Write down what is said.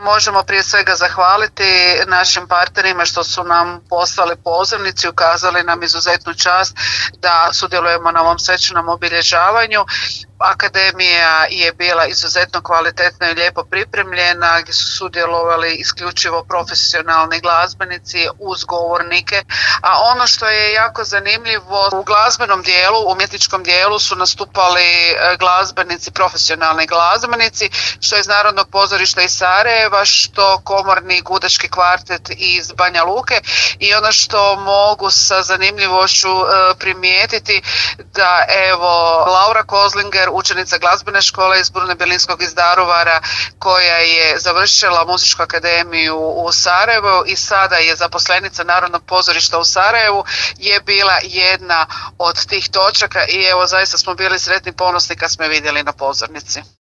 Možemo prije svega zahvaliti našim partnerima što su nam poslali pozivnicu i ukazali nam izuzetnu čast da sudjelujemo na ovom svečanom obilježavanju. Akademija je bila izuzetno kvalitetno i lijepo pripremljena, gdje su sudjelovali isključivo profesionalni glazbenici uz govornike, a ono što je jako zanimljivo, u glazbenom dijelu, umjetničkom dijelu su nastupali glazbenici, profesionalni glazbenici, što iz Narodnog pozorišta iz Sarajeva, što komorni gudački kvartet iz Banja Luke, i ono što mogu sa zanimljivošću primijetiti da evo Laura Kozlinger, učenica glazbene škole iz Brune-Belinskog iz Daruvara, koja je završila muzičku akademiju u Sarajevu i sada je zaposlenica Narodnog pozorišta u Sarajevu, je bila jedna od tih točaka i evo zaista smo bili sretni i ponosni kad smo je vidjeli na pozornici.